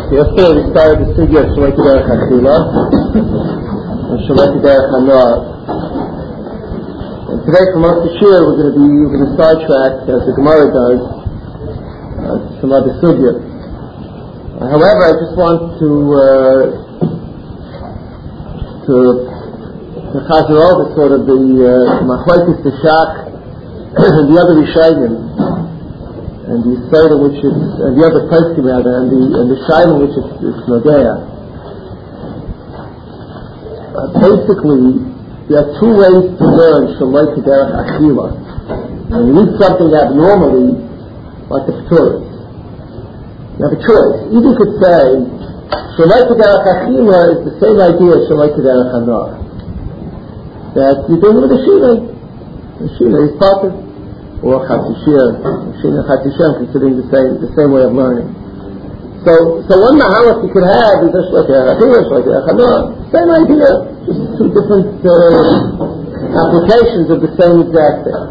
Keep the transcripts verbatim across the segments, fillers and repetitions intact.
yesterday we started the sugya of Shalei K'derech Achila and Shalei K'derech Hanoah. And today from Moshe Shir we're going to be we're going to sidetrack, as the Gemara does, uh, some other sugya. Uh, however, I just want to uh, to to chazer over sort of the machlokes the Shach and the other Rishonim, and the side in which it's, and the other poskim rather, and the and the side in which it's, it's nogea. Uh, basically, there are two ways to learn Shalei K'derech Achila. When you eat something abnormally, like the P'turos, you have a choice. Either you could say Shalei K'derech Achila is the same idea as Shalei K'derech Hanoah. That you're doing with a shina. The shina is potter. Or Chatzishir, Shina Chatzishir, considering the same the same way of learning. So, so one mahalach you could have is just like a Achila, like a Hanoah, same idea, just two different uh, applications of the same exact thing.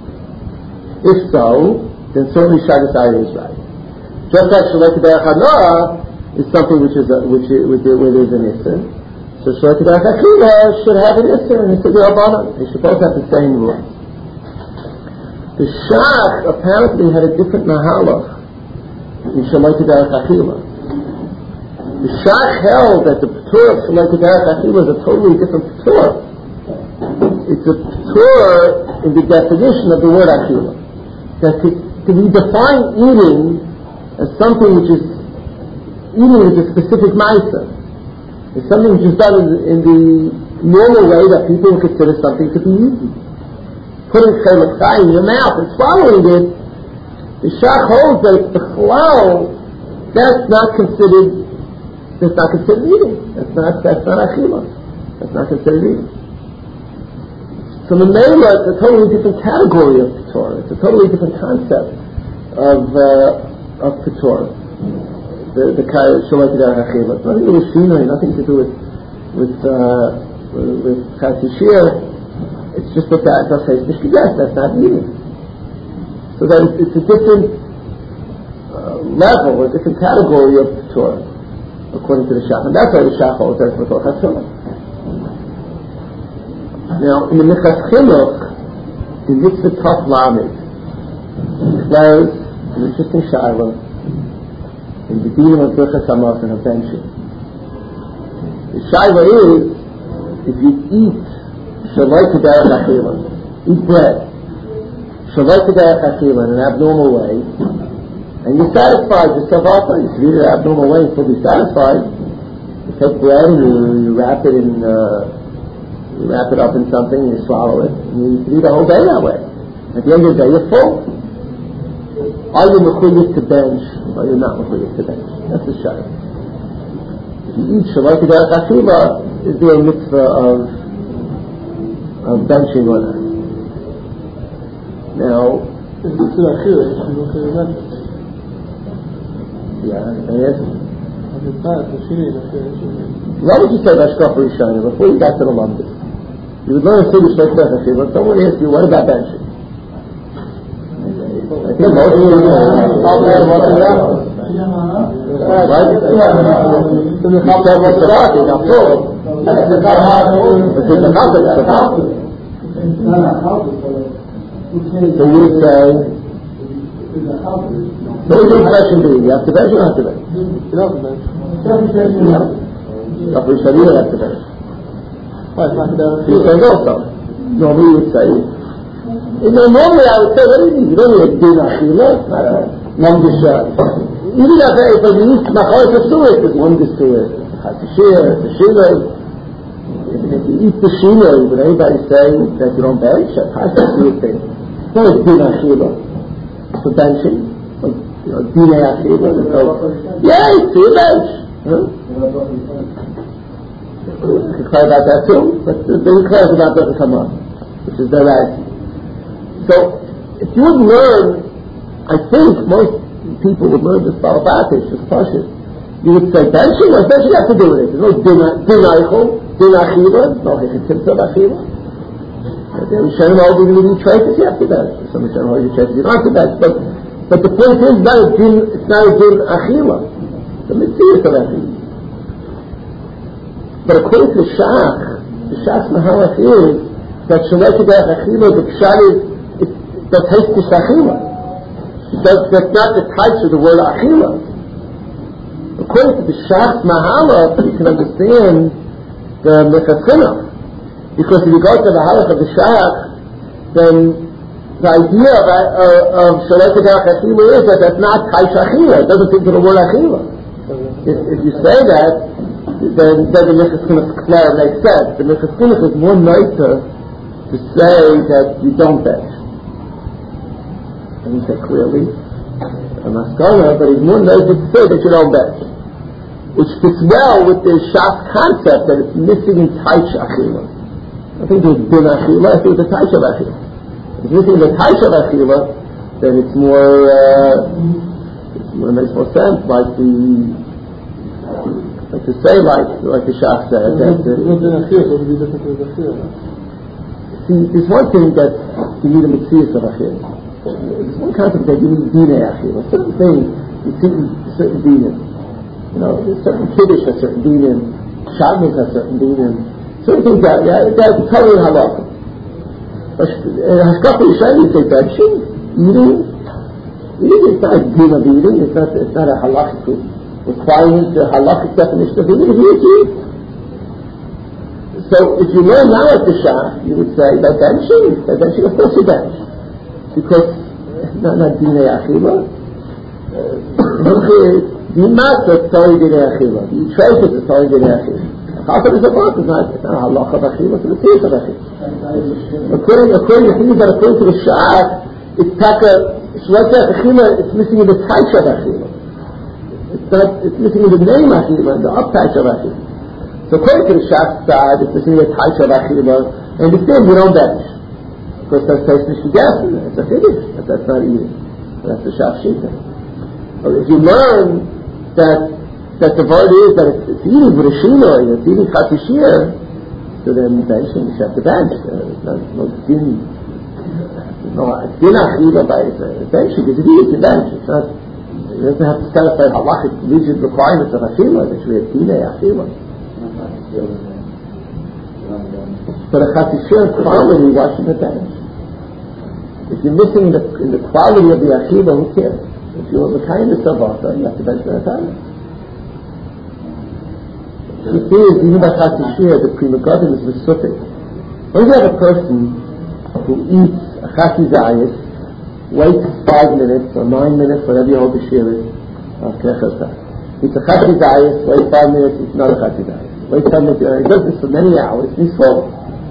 If so, then certainly Shagas Ayah is right. Just like Shalei K'derech Hanoah is something which is a, which is, where there's an issur, so Shalei K'derech Achila should have an issur, and it's a Rabbanan. They should both have the same rules. The Shach apparently had a different mahalach in Shalei K'derech Achila. The Shach held that the P'tur of Shalei K'derech Achila is a totally different P'tur. It's a P'tur in the definition of the word Achila. That to, to be defined eating as something which is eating is a specific ma'isa. It's something which is done in, in the normal way that people consider something to be eaten. Putting chelik chai in your mouth and swallowing it, the Shach holds that the chalal, that's not considered, that's not considered eating. That's not, that's not achila. That's not considered eating. So the Mela, it's a totally different category of P'tur. It's a totally different concept of, uh, of P'tur. The, the Shalei K'derech Achila. It's nothing to do with Shina, nothing to do with, with, uh, with Chatzishir. It's just that that does say yes, that's not eating. So that it's, it's a different uh, level, a different category of Torah, according to the Shach. And that's why the Shach holds that's what Torah. Now, in the Minchas Chinuch, the Mitzvah Tov Lamed declares an interesting shaila in the dinim of Birchas Hamazon and of benching. The shaila is, if you eat Shalei K'derech Achila, eat bread, Shalei K'derech Achila in an abnormal way, and you're satisfied yourself also, you should eat it in an abnormal way and still be satisfied. You take bread and you, you wrap it in, uh, you wrap it up in something and you swallow it, and you can eat the whole day that way. At the end of the day, you're full. Are you mechuyev to bench, or you're not mechuyev to bench? That's the shayla. If you eat Shalei K'derech Achila, is there a mitzvah of of benching or not? Now, yeah, yes. What would you say about Shkaf Rishayim before you got to the Lumdis? You would learn a Sugya Shalei K'derech Achila, but someone asked you, what about benching? I think most of you know. Right? You said what's the rock, you got full. It's the Chazak. So you would say, what would your impression be? You have to bench or not to bench? You don't have to bench. You have to bench. You say no, so. Normally you would say, you know, normally I would say, what do you need? You don't need a din achila, not a non-dishah. Even if you eat machal to it, it's non-dish to it. Chatzishir, the shila. If you eat the shila, would anybody say that you don't bench? That's how you would think. It's not a din achila. It's a benching. Like, you know, din achila. Yeah, it's a bench. Huh? You can cry about that too, but they declare about Birchas Hamazon, which is their attitude. So, if you would learn, I think most people would learn this Balabatish, this Pashut. You would say, benching, what does benching have to do with it? There's no din eichel, din achila, no hechitimsa of achila. The Rishonim hold you need traces, you have to bench. Some Rishonim hold you traces, you don't have to bench. But, but the point is, not a din, it's not a din achila. The mitzvah Mitzvah of Achila. But according to the Shach, the Shach's Mahalach is that Shalai Kederach Achila, the Pshat is, that Hestis Achila. That's, that's not the types of the word Achila. According to the Shach's Mahalach, you can understand the Mechasinah. Because if you go to the Halach of the Shach, then the idea of, uh, of Shalai Kederach Achila is that that's not types Achila. It doesn't think of the word Achila. If, if you say that, then, then the Mechasinah makes sense. The Mechasinah is more nicer to say that you don't bench. I didn't say clearly, I'm not scholar, but it's more nicer to say that you don't bench. Which fits well with the Shas concept that it's missing in Taich Achila. I think there's Din Achila, I think it's a Taich of Achila. If it's missing the Taich of Achila, then it's more, uh, it's more, it makes more sense, like the, like to say like, like the Shas said, that the, see, there's one thing that you need a Mitzvah of Achila. There's one concept that you need Dinei Achila. Certain things, you see certain dinim. You know, certain Kiddush has certain dinim, Shabbos has certain dinim. Certain things that, yeah, that's totally halakha. Hashkafa Yishayim, you say benching, eating. Eating is not a din of eating, it's not, it's not a halakhic requirement, the halakhic definition of eating, you eat. So if you learn now at the Shah, you would say, by benching, by benching, of course you bench. Because not not Dinei Achila. The master is Tori Dinei Achila. The treasure is Tori Dinei Achila. Chafar is a book. It's not a halacha of Achila. It's a Mitzvah of Achila. According according to things that according to the Shach, it's taka Shlotzeh Achila. It's missing in the Taich of Achila. It's not. It's missing in the name Achila, the up Taich of Achila. So according to the Shach's side, it's missing in the Taich of Achila. And the thing we don't bench. Because that's tasting shigas, it's a finish, but that's not eating. That's the Shach Shita. But if you learn that that the word is that it's, it's eating with a shino, it's eating chatishir, so then benching, you have to bench. Uh, it's not, no din, no din achila by benching, because if you eat, you bench. It's not, you don't have to satisfy halachic rigid requirements of achila, that should be a dinei achila. But a chatishir quality, why should it bench? If you're missing the, in the quality of the achila, who cares? If you're the kind of savata, you have to bench the time. You see, even by chatishir, the prima godin is mesufik. When you have a person who eats a chatizayis, waits five minutes or nine minutes, whatever you hold the shir is, eats a chatizayis, waits five minutes, eats another chatizayis. Waits five minutes, he does this for many hours, he's full.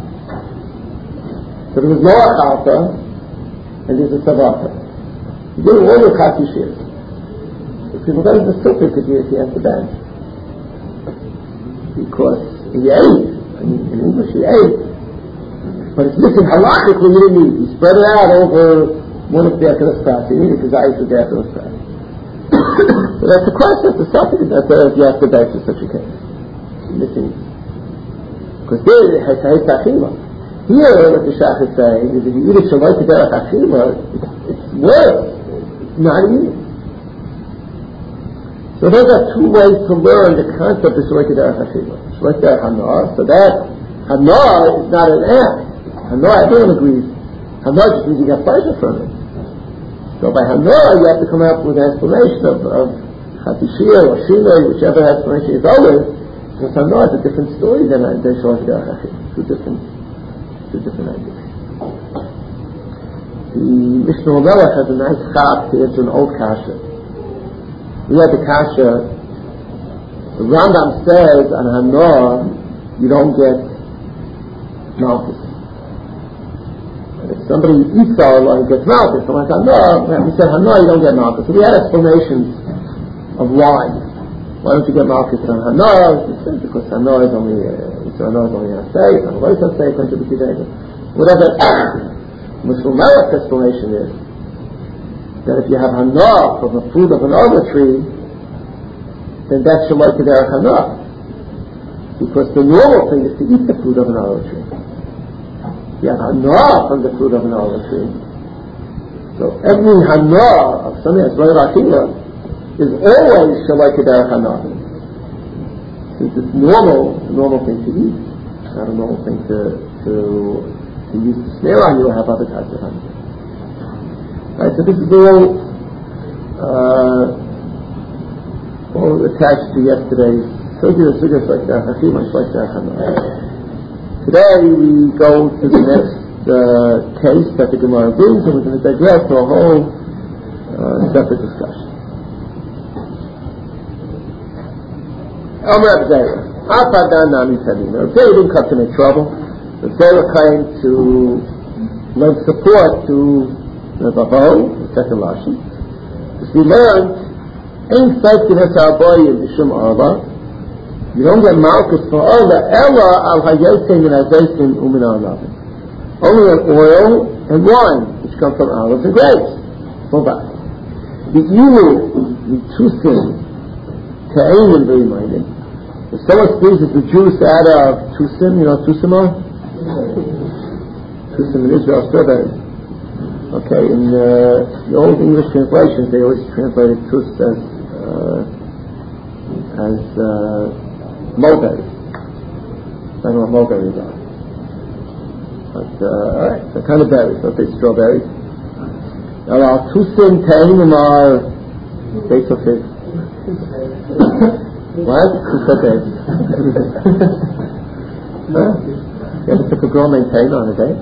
So there was no achalta, and there's a savata. You do all the chatishir. The prima godin is mesufik if he has to bench. Because he ate, I mean, in English he ate, but it's missing halachically you didn't eat. He spread it out over one of the Akelas He needed his eyes with the Akelas So that's the question, that's the subject, that's the, if you have to bench in such a case. Missing. Because there it has to achila. Here, what the Shach is saying is if you eat a shalai kederach achila, it's worse. It's not eating. So those are two ways to learn the concept of Shalai Kederach Achila. Shalai Kederach Hanar, so that Hanar is not an act. Hanar, everyone agrees. Hanar just means you get pleasure from it. So by Hanar, you have to come up with an explanation of, of Chatishir or Shinoi, whichever explanation is always, because Hanar is a different story than, than Shalai Kederach Achila. Two different, two different ideas. The Mishnah Melech has a nice chap to answer an old kasha. We had the kasha, the Rambam says on Hanar, you don't get malchus. And if somebody eats Allah, he gets malchus. So like Hanar, we said Hanar, you don't get malchus. So we had explanations of why. Why don't you get malchus on Hanar? Because Hanar is only, uh, Hanar is only a say, and what is a say, whatever. Mishnah Melech's explanation is that if you have Hanar from the fruit of an olive tree, then that's Shalai Kederach Hanar. Because the normal thing is to eat the fruit of an olive tree. You have Hanar from the fruit of an olive tree. So every Hanar of something that's Shalai Achila is always Shalai Kederach Hanar. since it's normal, a normal thing to eat, not a normal thing to to, to use to snare on you or have other types of honey. Right, so this is all uh, all attached to yesterday's sugya, sugya like that, much like that. Today we go to the next uh, case that the Gemara brings, and we're going to digress to a whole uh, separate discussion. Amr Abzera, Afadan Nami Tadina. Abzera didn't come to make trouble. Abzera came to lend support to the Bavo, the second Rashi. As we learned, Ein Saikin Ha'Sa'aboyim B'Shum Arba. You don't get malchus for Arba, Ella Al Hayotim Min Azaytim Umin Arnavim. Only an oil and wine, which come from olives and grapes. Full back. The Ilu, the two sins, Ta'ain and very minded. If someone squeezes the juice out of tusim, you know what tusim are? Tusim in Israel, strawberries. Okay, in uh, the old English translations, they always translated tus as uh, as uh, mulberries. I don't know what mulberries are. But, uh, alright, so kind of berries, let's say strawberries. Now, our tusim ta'im are dates of figs. What? Who said that? Huh? You ever took a girl named Taylor on a date?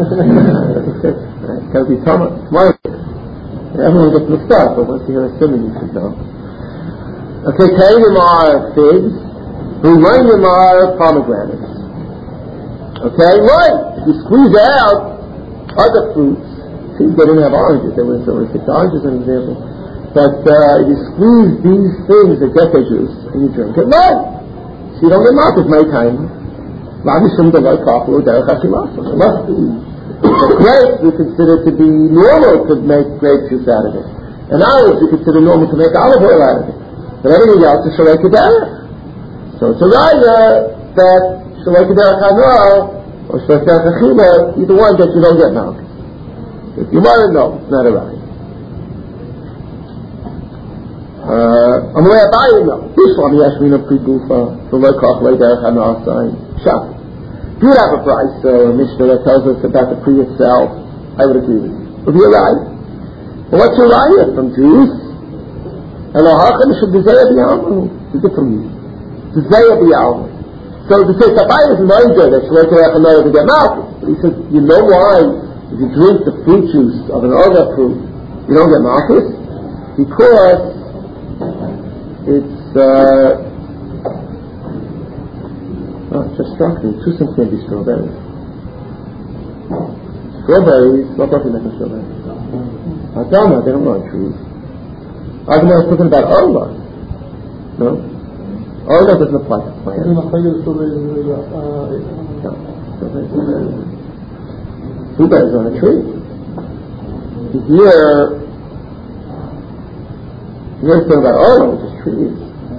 It's got to be tomorrow. Tomorrow. Everyone gets mixed up, but once you hear a simon, you should know. Okay, Taylor are figs. Rumainim are pomegranates. Okay, right. If you squeeze out other fruits, see, they didn't have oranges. They were only six oranges, an example. But uh, if you squeeze these things that get the juice and you drink it, no! So you don't get malchus my time. It must be the grapes we consider to be normal to make grape juice out of it. And olives we consider normal to make olive oil out of it. But everything else is shalei kederach. So it's a raya that shalei kederach hana or shalei kederach achila, either one that you don't get malchus. If you want to know, it's not a raya. I'm aware of I know. This one, Yashmina Prigufa, the Lekach Leder Hana sign. Shaf. Do you have a price, uh, Mishnah that tells us about the pre itself? I would agree with you. Would you right? Well, what's your raya from Jews? Elohachem should be Zayah B'Yalma. It's a different reason. It's Zayah B'Yalma. So to say Tabai is Moidah that Shalei Terech Hana to get malchus. But he says, you know why? If you drink the fruit juice of an other fruit, you don't get malchus? Because it's, uh, oh, it just struck me. Two things can be strawberries. Strawberries, what about you making strawberries? Adama, they don't grow on trees. I was talking about Orla. No? Orla doesn't apply to plants. No, strawberries. Blueberries on a tree. Here, You're talking about Orla, which is trees.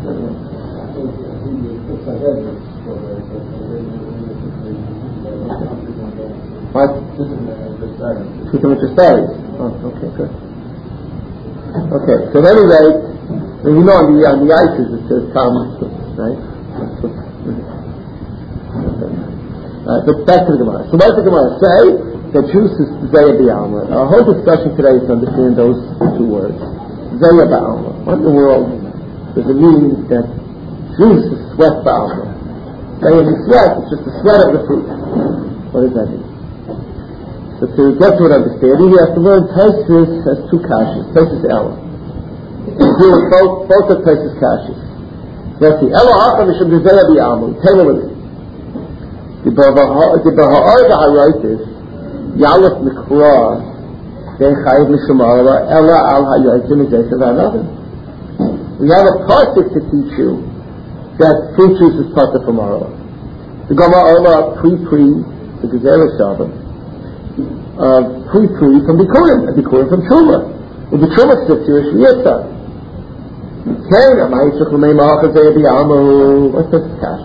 What? Two temperature studies. Oh, okay, good. Okay, so at any rate, when you know on the, on the ices it says Talmud, right? Uh, but back to the Gemara. So what does the Gemara say? That juice is Zayah B'Alma. Our whole discussion today is to understand those two words. Zayah B'Alma. What in the world does it mean that juice is sweat B'Alma? Zayah means sweat, it's just the sweat of the fruit. What does that mean? So to get to an understanding, we have to learn Taisus has two kashas. Taisus Ella. We deal with both, both of Taisus kashas. So let's see. Ella Hacham Mishum Zayah B'Alma. Taylor with it. The Baha'ar Ba'araitis Yalef Mikra Chayiv Mishum Arba Ella Al Hayotim Zaysav Another. We have a pasuk to teach you that fruit juice is pasuk from Arba. The Gama Arba pre-pre the Gezerah Shabbat. Uh, pre-pre from Bikurim, and Bikurim from Truma. When the Truma sits here, Shviyata. Kena, Ma'isuk L'mei Ma'achaz E'Bi'amu. What's this cash?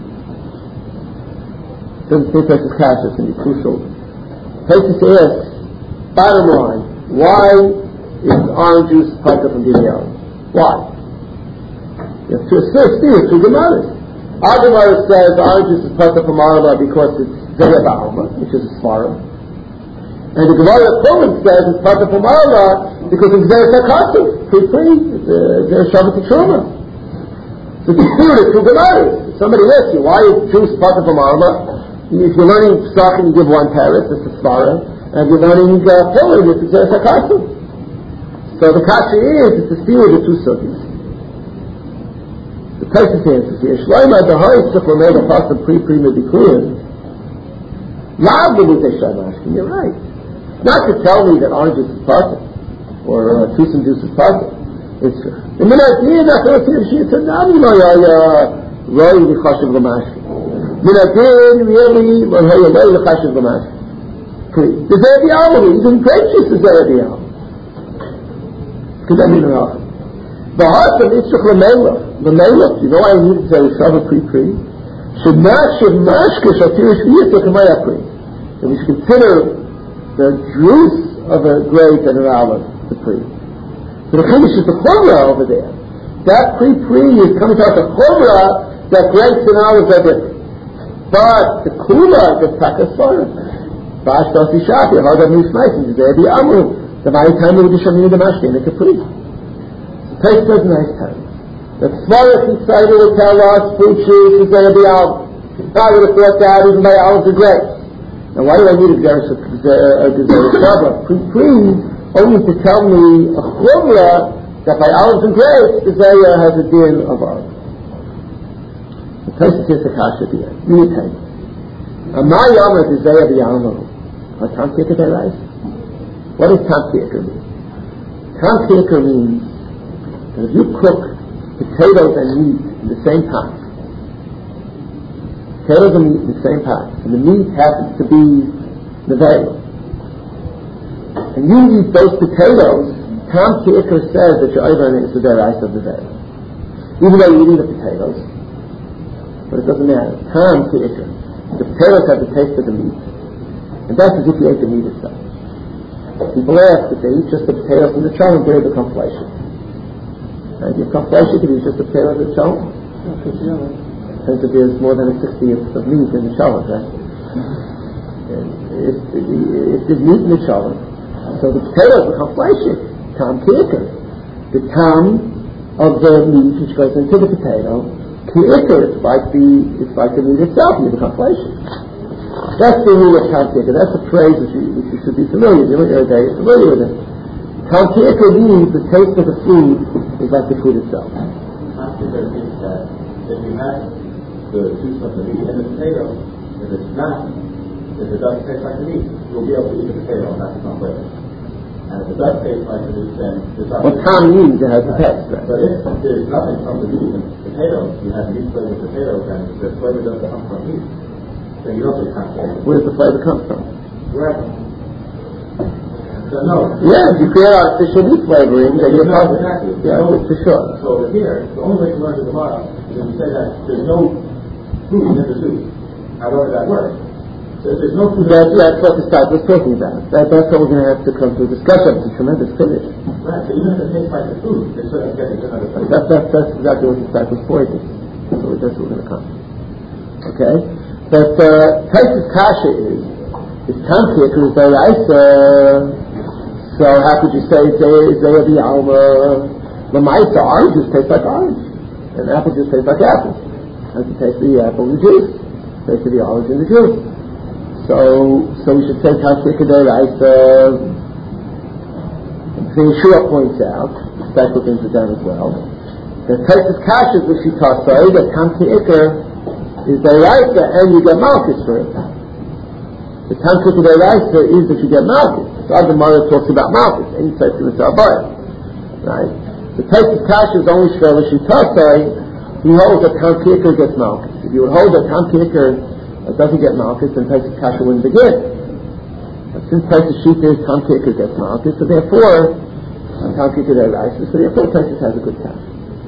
Doesn't say Taisus cash, it's going to be crucial. Taisus asks, bottom line, why is orange juice part from D B L? Why? You have two, still, still, two Gemaras. Agamara says orange juice is part of Amarama because it's Zeya Ba'alma, which is a Svara. And the Gemara Purim says it's part of Amarama because it's Zeya Sakatu, pre-pre, it's Zeya Shabbat Truma. So the spirit is two Gemaras. Somebody asks you, why is juice part of Amarama? If you're learning Pesach and you give one paris, it's a Svara, and you're learning uh, Purim, it's Zeya Sakatu. So the kasha is, it's the spirit of two sugis. The Tosfos answers here, Shloima Dahai Tzukla made a part of pre-pre Medikurim. Lav B'mutei Shamashkin, you're right. Not to tell me that orange juice is part or uh, tusum juice is part it's true. The Minadin, that's what she said, Nami lo ya roi l'chashiv l'mashkin. Minadin, really, lo ya roi l'chashiv l'mashkin. The Zeh B'yamah, even grape juice is Zeh B'yamah. Because I mean, the heart of Yitzchak L'melech, L'melech, you know why I need to say Shabbat pre-pre? Shemash Shemashke Shatirish V'yitzchak L'melech pre. And we should consider the juice of a grape and an olive, the pre. So the Chumash is the Chumrah over there. That pre-pre is coming out the Chumrah that grapes and olives are different. But the Kula is Takas Svarah. Bash Dosi Shati, Hagam Yishmais, and Zeh B'yamah. The very time we do Shamini the Mashkin, it's a priest. Taste does nice time. The Svarah Yisrael will tell us fruit juice is going to be out. I would have thought that even by olives and grapes. Now why do I need a Gezeres Shabbat? Pre-pre only to tell me a Chumrah that by olives and grapes, the Zayah has a din of olives. The Tosfos is the Kasha at the end. You need time. Amar Yomar is Zayah B'yamah. What time take it right? What does Tam Ki'ikr mean? Tam Ki'ikr means that if you cook potatoes and meat in the same pot, potatoes and meat in the same pot, and the meat happens to be Nevela, and you eat those potatoes, Tam Ki'ikr says that you're over an Yisudei Rice of Nevela. Even though you're eating the potatoes, but it doesn't matter. Tam Ki'ikr. The potatoes have the taste of the meat, and that's as if you ate the meat itself. People ask if they eat just the potatoes from the cholent, do they become fleshy? And if you become fleshy, if you eat just the potatoes of the cholent? Since if there's more than a sixtieth of meat in the cholent, right? If, if, if there's meat in the cholent, so the potatoes become fleshy. Tam Ki'ikr. The tam of the meat which goes into the potato, Ki'ikr, it's like the, it's like the meat itself, and you become fleshy. That's the rule of Tam Ki'ikr. That's a phrase which you, which you should be familiar with. You're very familiar with it. Tam Ki'ikr means the taste of the food is like the food itself. Tam Ki'ikr means that if you have the juice of the meat and the potato, if it's not, if it doesn't taste like the meat, you'll be able to eat the potato and not become flavor. And if it does taste like the meat, then there's nothing. Well, Tam means it has the taste, right? But if there's nothing from the meat and potatoes, you have meat flavored potatoes, and the flavor doesn't come from meat. Then you don't get Tam Ki'ikr. Where does the flavor come from? Wherever. So no. Yeah, if you create artificial meat flavoring, then you're no, positive. Exactly. Yeah, no, for sure. So over here, the only way to learn the Gemara is to say that there's no food in the soup. However that works. So if there's no food That's, in the that's what the site was talking about. That, that's what we're going to have to come to a discussion. It's a tremendous finish. Right, so even if it tastes like the food, it's certainly getting another food. That's, that's, that's exactly what the site was pointing. So that's what we're going to come to. Okay? But uh, Tosfos Kasha is, is Tam Ki'ikr is D'oraisa. So how could you say Zeh B'yamah? L'maisa, orange juice tastes like orange, and apple juice tastes like apple. Has the taste of the apple and the juice, taste of the orange and the juice. So, so we should say Tam Ki'ikr D'oraisa. So Yeshua points out, special things are done as well. The Tosfos Kasha is what she taught say that Tam Ki'ikr is D'oraisa, and you get malchus for it. The Tam Ki'ikr D'oraisa is that you get malchus. So our Gemara talks about malchus, and he says to the Sabayah. Right? The Tosfos Kasha is only Shvela Shitasai. He holds that Tam Ki'ikr gets malchus. If you would hold that Tam Ki'ikr doesn't get malchus, then Tosfos Kasha wouldn't begin. But since Tosfos Shita is Tam Ki'ikr gets malchus, so therefore, Tam Ki'ikr D'oraisa, so therefore Tosfos has a good Kasha.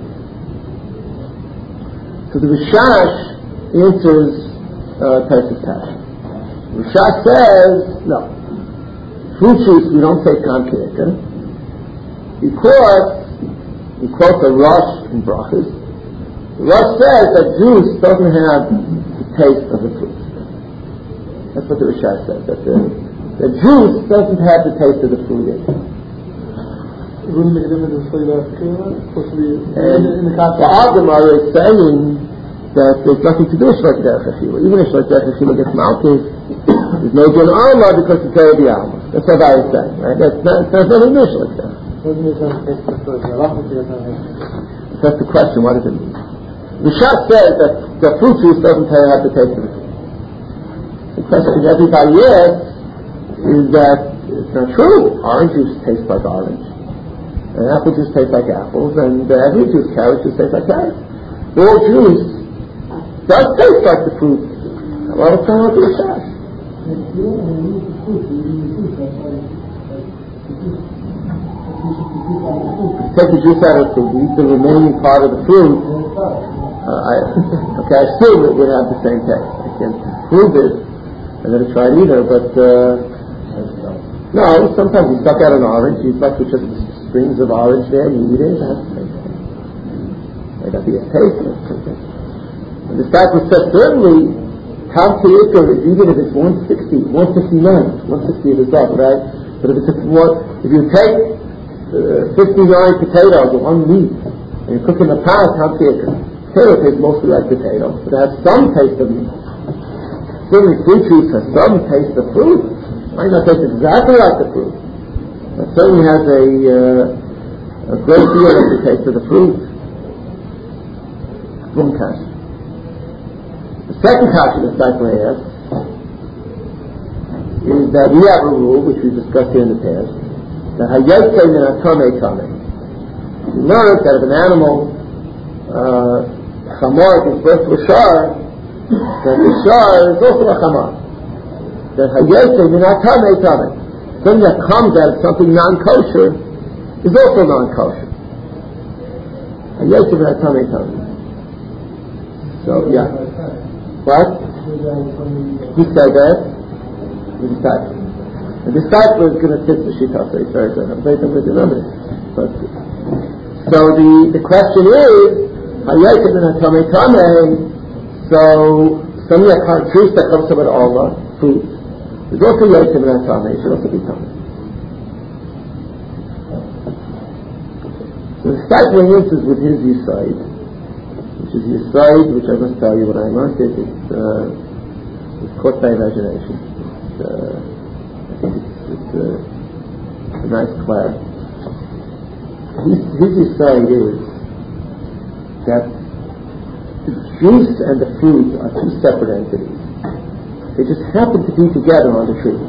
So the Rishash answers uh, Tosfos Kasha. Rishash says, no. Fruit juice, we don't say Tam Ki'ikr, because we quote the Rosh in Brachas, Rosh says that juice doesn't have the taste of the fruit. That's what the Rishash says, that the, the juice doesn't have the taste of the fruit in it. It wouldn't make a difference in the supposed to be in the context. The Agama is saying that there's nothing to do with Shlek Derech Achila. Even if Shlek Derech Achila gets malchus, there's no Jon Alma because it's Tereh B'Alma. That's what I was saying, right? That's not, there's nothing new Shlek Derech. That's the question, what does it mean? The Shach says that the fruit juice doesn't have the taste of the fruit. The question everybody asks is that it's not true. Orange juice tastes like orange. And apple juice tastes like apples, and uh, every juice, carrot juice tastes like carrots. All juice does taste like the fruit. A lot of time with the Shach. Take the juice out of the fruit, eat the remaining part of the fruit. Uh, I, okay, I assume it would have the same taste. I can't prove it. I never tried either, but uh, no. Sometimes you suck out an orange, you suck with just strings of orange there, and you eat it. That's the same thing. Might not be a taste, but it's okay. And the disciple said certainly, Tam Teikar is even if it's one sixty, one fifty-nine, one sixty of the stuff, right? But if it's one, if you take uh, fifty-nine potatoes or one meat and you cook in a pot, Tam Teikar. Potato tastes mostly like potato, but it has some taste of meat. Certainly fruit juice has some taste of fruit. It might not taste exactly like the fruit. It certainly has a, uh, a great deal of the taste of the fruit. One kasha. The second kasha the disciple asks is that we have a rule, which we discussed here in the past, that hayotze min hatamei tamei. We learned that if an animal uh, Chamor gives birth to a shar, then the shar is also a chamor. That hayotze min hatamei tamei. Something that comes out of something non-kosher is also non-kosher. Hayotze min hatamei tamei. So, yeah. What? Who said that? The disciple. The disciple is going to fit the shita, so it's very good. I'm very good with the numbers. But, so the, the question is, hayotze min hatamei tamei. So, something that can't juice that comes from an Allah, fruit, is also hayotze min hatamei. It should also be tamei. So the disciple answers with his yesod, which is yesod, which I must tell you when I learned it, it's, uh, it's caught my imagination. It's, uh, I think it's, it's uh, a nice class. His, his yesod is that the juice and the fruit are two separate entities. They just happen to be together on the tree.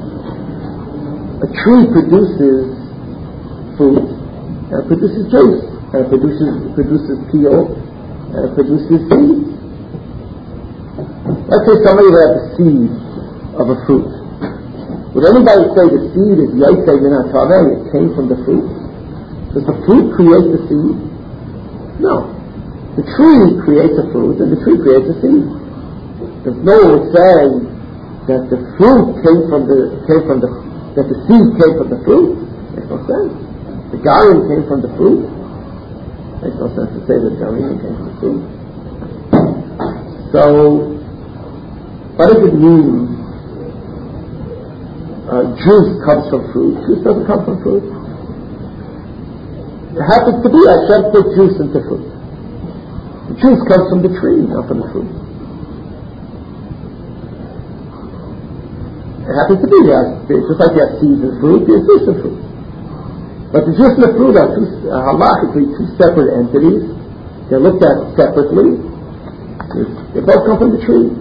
A tree produces fruit, and it produces juice, and it produces, it produces peel, and it produces seeds. Let's say somebody would have the seed of a fruit. Would anybody say the seed is hayotze min hatamei, it came from the fruit? Does the fruit create the seed? No. The tree creates a fruit, and the tree creates a seed. If no one would say that the fruit came from the came from the that the seed came from the fruit, makes no sense. The garim came from the fruit. Makes no sense to say that the garim came from the fruit. So, what does it mean? Uh, juice comes from fruit. Juice doesn't come from fruit. It happens to be Hashem put juice into fruit. The juice comes from the tree, not from the fruit. It happens to be there. Just like you have seeds in fruit, there's juice in fruit. But the juice and the fruit are two, uh, halachically two separate entities. They're looked at separately. They both come from the tree.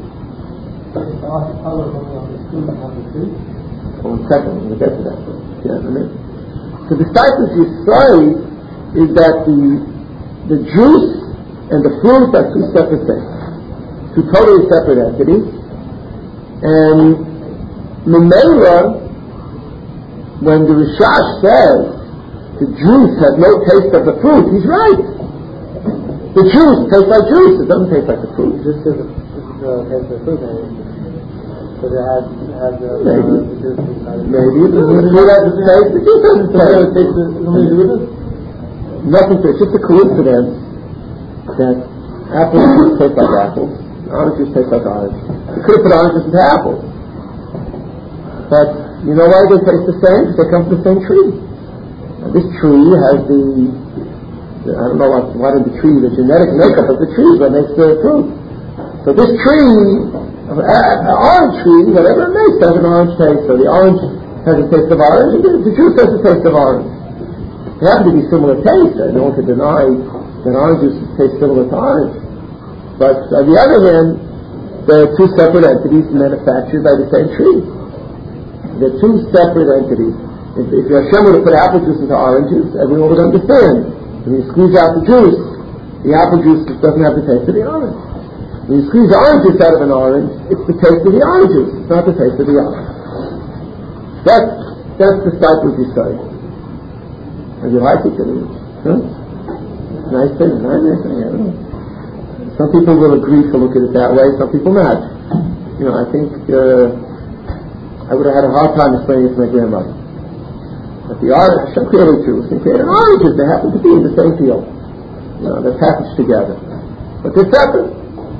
Oh, one second, I'm going to get to that. Yeah, in a minute. So the disciples' yesod is that the the juice and the fruit are two separate things, two totally separate entities. And Memela, when the Rishash says the juice has no taste of the fruit, he's right. The juice tastes like juice; it doesn't taste like the fruit. It just doesn't uh, taste like fruit, because it has has uh, maybe uh, the juice inside it. maybe the fruit has a taste. The juice doesn't taste. It tastes something to do with it. Nothing. It's just a coincidence that apple juice tastes like apples, orange juice tastes like orange. You could have put oranges into apples. But you know why they taste the same? Because they come from the same tree. Now, this tree has the, the, I don't know what, what in the tree, the genetic makeup of the tree that makes the fruit. So this tree, an orange tree, whatever it makes, has an orange taste. So the orange has a taste of orange, and the juice has a taste of orange. They happen to be similar taste. I don't want to deny that orange juice tastes similar to orange. But on the other hand, there are two separate entities manufactured by the same tree. They're two separate entities. If, if Hashem were to put apple juice into oranges, everyone would understand. When you squeeze out the juice, the apple juice doesn't have the taste of the orange. When you squeeze the orange juice out of an orange, it's the taste of the orange juice. It's not the taste of the orange. That's, that's the disciples you study. And you like it, huh? Nice thing, right? Nice thing, I don't know. Some people will agree to look at it that way, some people not. You know, I think uh, I would have had a hard time explaining it to my grandmother. But the orange, Hashem created juice and created oranges. They happen to be in the same field. You know, they're packaged together. But they're separate.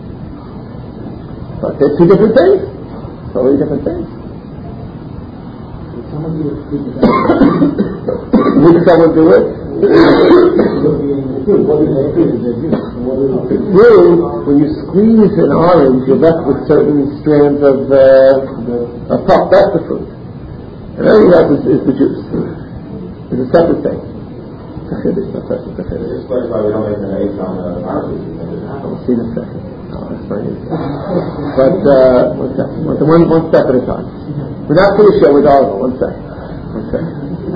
But they're two different things. Totally different things. Would someone do it? Through, when you squeeze an orange, you're left with certain strands of uh, of pulp. That's the fruit. And everything else is, is the juice. It's a separate thing. This explains why we don't make an H on the orange. I'll see in a second. I'll explain it. But uh, one second. One, one step at a time. We're not finished yet with all of them. One second. One second.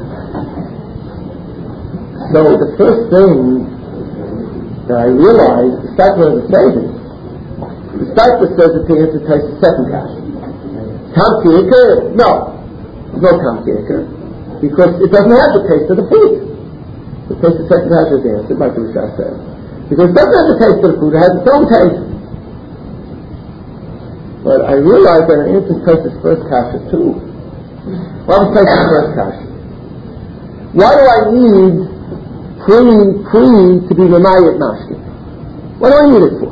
So the first thing that I realized, the disciple of the Savior, the disciple says that he has to taste the second kasha. Kamkirka? No. There's no kamkirka. Because it doesn't have the taste of the food. The taste of the second kasha is answered, like the Rishah said. Because it doesn't have the taste of the food, it has its own taste. But I realized that an answer tastes the first kasha too. Why was taste the first kasha? Why do I need Pre, pre to be Mamayat Mashkin? What do I need it for?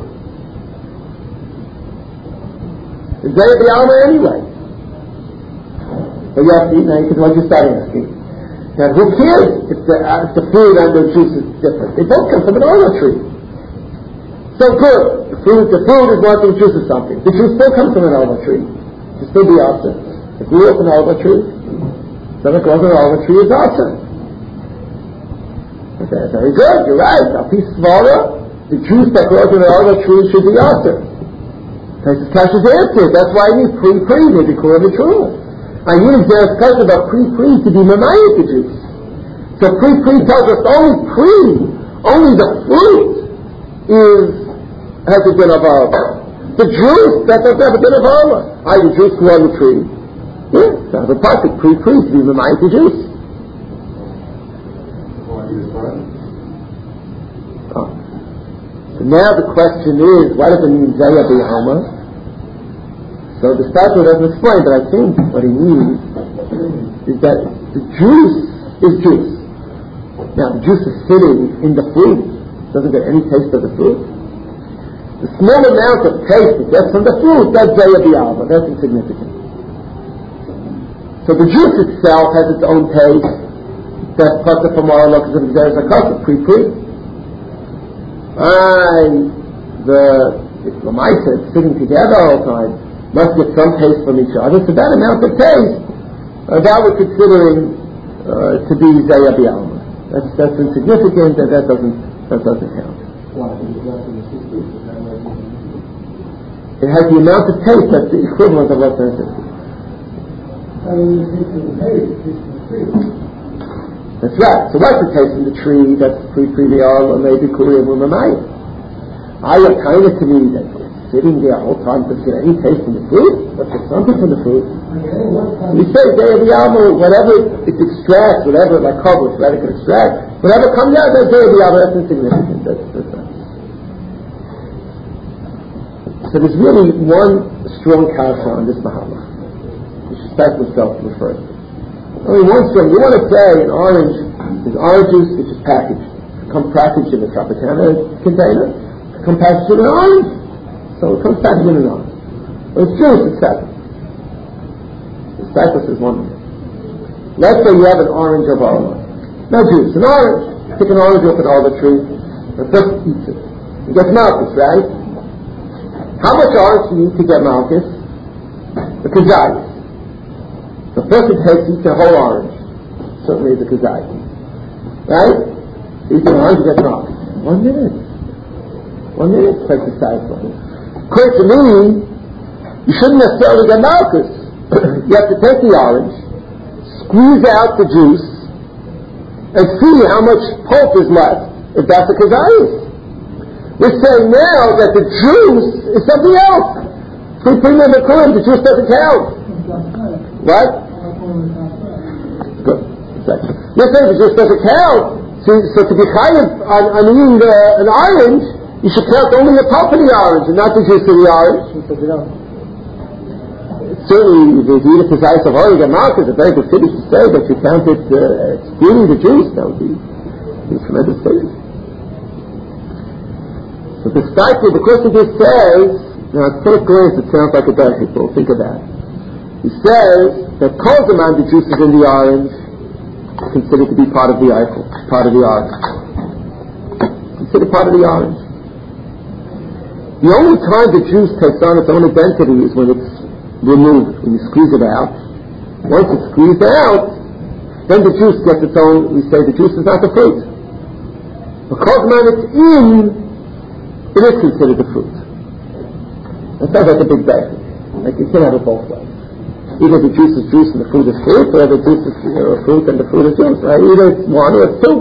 It's Zayah B'Alma anyway. But you have to eat now, you can what you start asking. Now who cares if the, uh, if the food and the juice is different? They both come from an olive tree. So good. The food, the food is one thing, the juice is something. The juice still comes from an olive tree. It still be awesome. It grew up an olive tree. So it grows an olive tree is awesome. Okay, very good, you're right. Now, piece of svara, the juice that grows in the olive tree should be awesome. This kasha's answered. That's why I need pre-pre, maybe call it true. I need Zeres kasha about pre-pre to be mamayat the juice. So pre-pre tells us only pre, only the fruit is, has a din of arva. The juice, that doesn't have a din of arva. I, the juice grew on the tree. Yeah, sounds a perfect pre-pre to be mamayat the juice. Oh. So now the question is, what does it mean Zayah B'Alma? So the statue doesn't explain, but I think what he means is that the juice is juice. Now the juice is sitting in the fruit, doesn't get any taste of the fruit. The small amount of taste it gets from the fruit, that's Zayah B'Alma, that's insignificant. So the juice itself has its own taste. That's part of the Marla because of the Zeres HaKasha, pre-pre. And the Lamaisa sitting together all the time must get some taste from each other. So that amount of taste, uh, that we're considering uh, to be Zayah B'Alma. That's that's insignificant, and that doesn't that doesn't count. It has the amount of taste that's the equivalent of what's in it. That's right. So what's the taste in the tree? That's pre-pre the or maybe Korean or Mamaya. I have kind of to me that sitting there all the time doesn't get any taste in the fruit. But there's something from the fruit. We say Zayah B'Alma, whatever it extracts, whatever like cobblers, right, it can extract, whatever comes out, that's Zayah B'Alma, that's insignificant. That's, that's right. So there's really one strong kasha on this mahalach, which is Pesach itself to refer to. Only one strong. You want to say an orange is orange juice which is packaged, come packaged in a Tropicana container. compared to an orange. So it comes back to an orange. When it's juice, it's seven. The cypress is one. Let's say you have an orange or banana. Now juice, an orange. Take an orange off an olive tree, and first eats it. You get malchus, right? How much orange do you need to get malchus? The kazayis. The person takes eats a whole orange. Certainly the kazayis. Right? Eats an orange, you get malchus. One minute. One minute to take the satisfying. According to me, you shouldn't necessarily get malchus. You have to take the orange, squeeze out the juice, and see how much pulp is left, if that's a kazayis. We're saying now that the juice is something else. We bring in the Quran, the juice doesn't count. What? Good. You're saying the juice doesn't count. So, so to be chayav on, on eating uh, an orange, you should count only the pulp of the orange and not the juice of the orange. Certainly, if you eat a kazayis of orange and malchus, it's a very good finish to say that you count it uh, excluding the juice. That would be, be a tremendous finish. So the cycle, the question here says, now at first glance it sounds like a dark people, think of that. He says that kol zaman the juice is in the orange, considered to be part of the eichel, part of the orange. Considered part of the orange. The only time the juice takes on its own identity is when it's removed, when you squeeze it out. Once it's squeezed out, then the juice gets its own, we say the juice is not the fruit. Because man it's in, it is considered the fruit. That sounds like a big bag. Like you can't have it both ways. Either the juice is juice and the fruit is fruit, or the juice is you know, fruit and the fruit is juice. Right? Either it's one or it's two.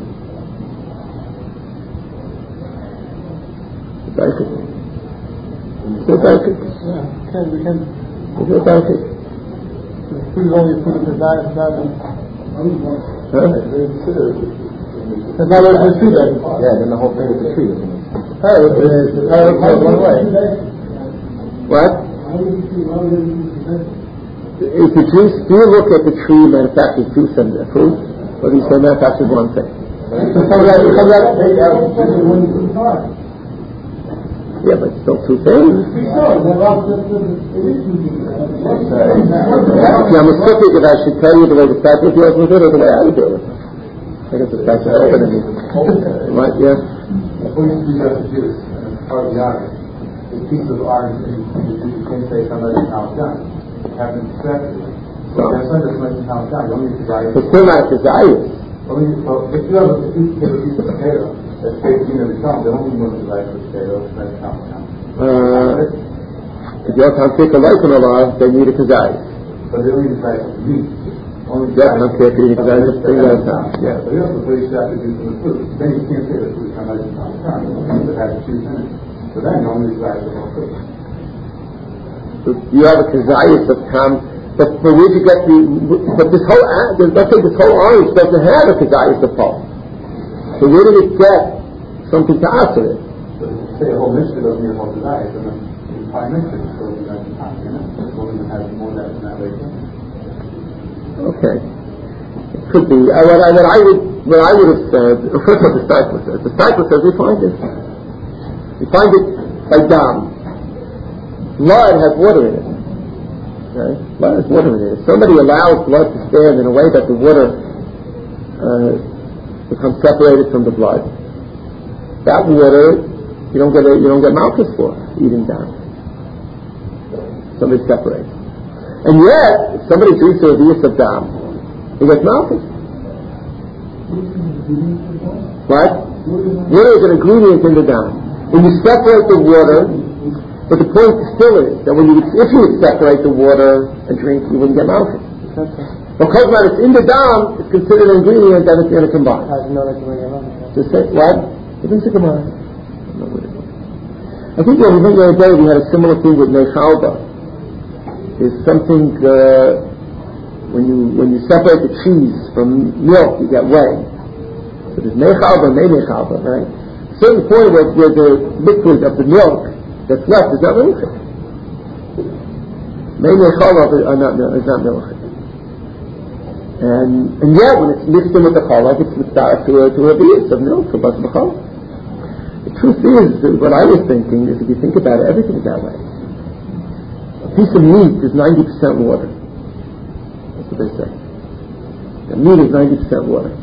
Very good. So very good. Yeah, okay, we can. Is it very good? Fruit is only fruit of the diet, not Huh? That's not what it's tree then. Yeah, then the whole thing is a tree. Oh, it's one way. What? If the juice, do you look at the tree manufactures juice and the fruit, or do you say manufactures one thing? Yeah, but it's still two things. See, I'm a skeptic if I should tell you the way the statue deals with it or the way I would deal with it. I guess the statue is open to me. Right, yeah? Before you do that, the juice, and it's part of the orange. The piece of orange, you can say somebody counts down. You haven't extracted it. So that's not as much as counts down. You only need to buy it. It's still not a desire. Only, well, if you have a, if you take a piece of potato, that's baked in the count, then only one desire for potato, that's counts down. Uh, if you have to take a life in a law, they need a kazai. But they only desire for meat. Yeah, I'm okay if you need a kazai, just bring that down. Yeah. But you also put extract the juice from the fruit. Then you can't say the fruit somebody counts down. It has juice in it. So then you only desire for the fruit. So you have a kazayas of tam, but where did you get the, but this whole, let's say this whole orange doesn't have a kazayas of pulp. So where did it get something to answer it? But if you say a whole mixture doesn't need a whole desire, then the entire mixture is still the time, you know? It won't even have more than that later. Okay. It could be. Uh, what, I, what I would, what I would have said, first what the disciple says. The disciple says we find it. We find it by dam. Blood has water in it. Okay? Blood has water in it. If somebody allows blood to stand in a way that the water uh, becomes separated from the blood, that water you don't get a, you don't get malchus for eating down. Somebody separates. And yet, if somebody drinks a revius of dam, he gets malchus. What? Water is an ingredient in the dam. When you separate the water, but the point still is that when you, if you would separate the water and drink, you wouldn't get malchus. Because when it's in the dam, it's considered an ingredient that it's going to combine. I didn't know that you were going to Just say, what? It doesn't combine. I think when we went the other day, we had a similar thing with Mechalba. There's something, uh, when you when you separate the cheese from milk, you get whey. So there's Mechalba and Mechalba, right? A certain point where, where the liquid of the milk that's left is not milchik. Mechalba are not, is not milchik. And, and yet, when it's mixed in with the challah, it's mitzvah to a, to a revius of milk, to bas b'challah. The truth is, what I was thinking is, if you think about it, everything is that way. A piece of meat is ninety percent water. That's what they say. The meat is ninety percent water.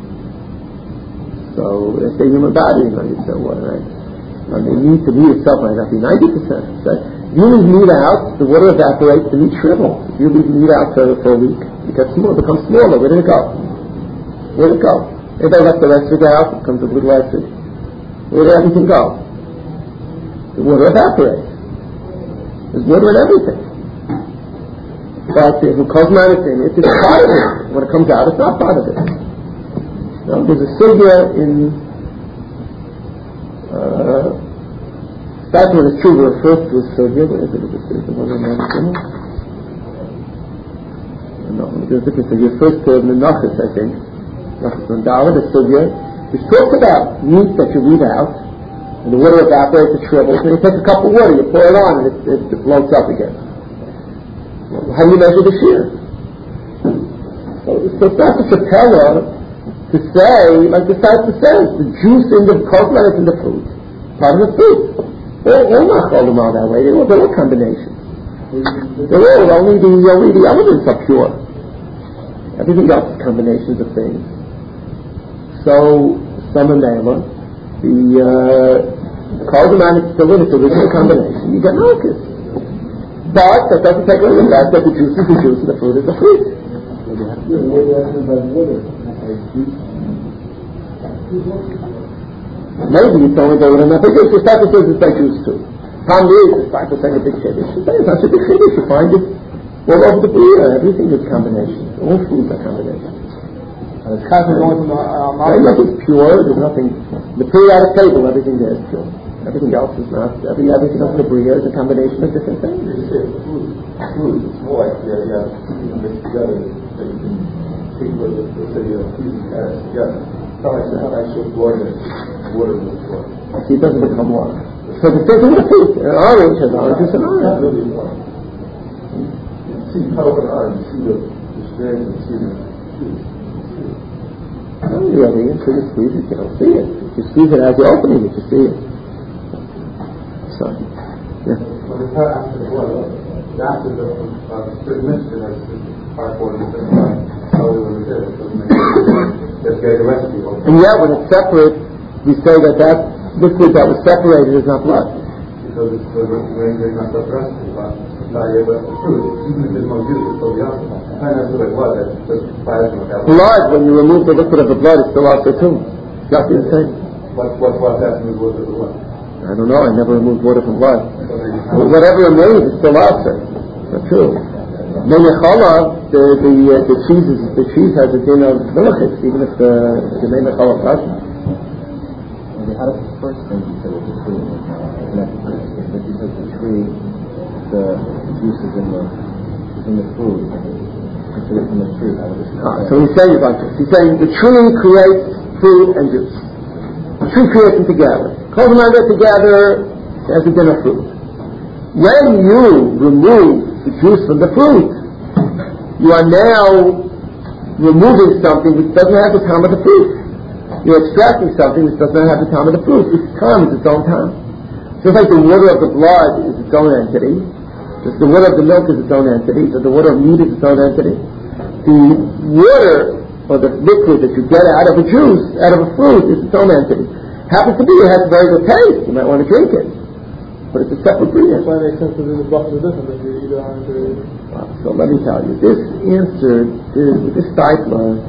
So they say human body is ninety percent water, right? And the meat, the meat itself might not be ninety percent. So if you leave meat out, the water evaporates, the meat shrivels. If you leave meat out for, for a week, it gets small, it becomes smaller. Where did it go? Where did it go? If they let the rest of it out, it becomes a little acid. Where did everything go? The water evaporates. There's water in everything. But if it comes out of it, it's part of it. When it comes out, it's not part of it. No, there's a sugya in uh, that's when it's true to refer to a sugya. What is it? Is the one in the No, there's a different sugya. First to Menachos, I think. Menachos Mandala, the sugya, which talks about meat that you leave out, and the water evaporates, it shrivels, and you take a cup of water, you pour it on, and it, it, it floats up again. Well, how do you measure the shear? So, so it's not such a tella to say, like the Sifra says, the juice in the cosmetics in the fruit, part of the fruit. All, all not all are that way. They're all, they're all combinations. They're all only the only the elements are pure. Everything else is combinations of things. So, some are Mela, the uh, cosmetics still in its original combination. You get Malchus. But that doesn't take away the fact that the juice is the juice and the fruit is the fruit. Maybe it's only going enough. But it's not because it's by juice too. Palm is it's five percent a big chiddush. It's not such a big chiddush. You find it all over the Bria. Everything is combination. All foods are combination. And it's kind of going from the uh, mouth. Nothing's pure. There's nothing. The periodic table, everything there is pure. Everything else is not. Every everything else in the Bria is a combination of different things. Food, food, it's more like yeah, yeah, mixed together. So you can take what the city of food and add it together. It's not like it's not actual water. Water with water. See, it doesn't become water. So the same thing with fruit. An orange has orange juice and orange. Really water. You see color and orange. You see the the strands and see the juice. Not really. Until you squeeze it, you don't see it. If you squeeze it as you're opening it, you see it. So, yeah. Well, it's not after the water. After the certain mixture, like part water, how we were there. Let's get the recipe. And yet, when it's separate, we say that that liquid that was separated is not blood. Because it's the recipe, not the recipe, but the fruit. Even if there's no juice, it's still the opposite. It's not necessarily blood, that's just plasma. Blood, when you remove the liquid of the blood, it's still out there too. It's not the same. What, what, what happens with water to what? I don't know, I never removed water from blood. Well, whatever remains is still out there. It's not true. Menechala, the the uh, the cheese is, the cheese has a din of milachis, even if the the menechala doesn't. Okay, how does the first thing you said with the tree connect to this? Because you said the tree, the juice is in the is in the food, and it's considered from the tree. How would this Ah, so he's saying about this. He's saying the tree creates food and juice. The tree creates them together. Combine them together as a din of fruit. When you remove the juice from the fruit, you are now removing something which doesn't have the time of the fruit. You're extracting something which does not have the time of the fruit. Its time is its own time. Just like the water of the blood is its own entity, just the water of the milk is its own entity, so the water of meat is its own entity. The water or the liquid that you get out of a juice, out of a fruit, is its own entity. Happens to be it has a very good taste. You might want to drink it. But it's a separate ingredient. That's why it makes sense to do the bucket is different than you eat on the... Well, so let me tell you, this answer, this, this Stifler,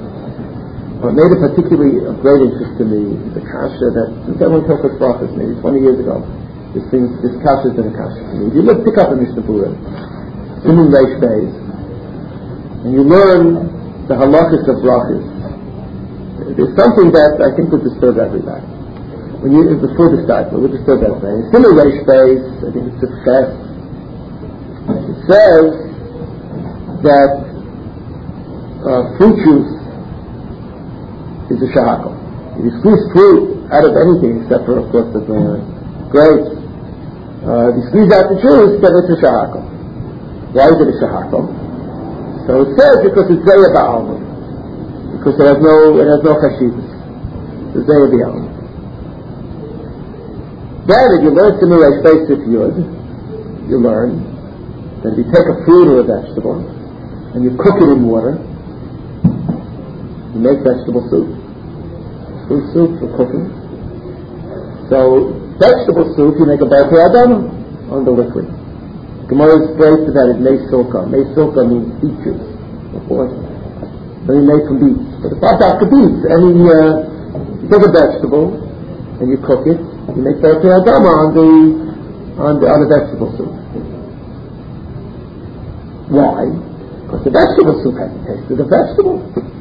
what made it particularly of great interest to me is the kasha that, since everyone took us brachas, maybe twenty years ago, this thing, this kasha has been a kasha to me. If you look, pick up the Mishnah Berurah, Siman Reish Beis, and you learn the halachas of brachas, there's something that I think would disturb everybody. When you, before the start, would disturb everybody. Similar Reish Beis, I think it's a fest. It says that uh, fruit juice is a shahakal. If you squeeze fruit out of anything, except for, of course, the uh, grapes, uh, if you squeeze out the juice, then it's a shahakal. Why is it a shahakal? So it says because it's zayah ba'alma. Because it has no, it has no chashivas. It's zayah ba'alma. Then if you learn Simei Reish Beis Sif Yud, you learn that if you take a fruit or a vegetable and you cook it in water, you make vegetable soup. Fruit soup for cooking. So vegetable soup, you make a Berkei Adama on the liquid. Gemara's phrase to that is Mei Silka. Mei Silka means beet juice, of course. So you make from beets. But if I got the beets, any uh, you take a vegetable and you cook it, you make Berkei Adama on the on the on the vegetable soup. Why? Because the vegetable soup has the taste of the vegetable.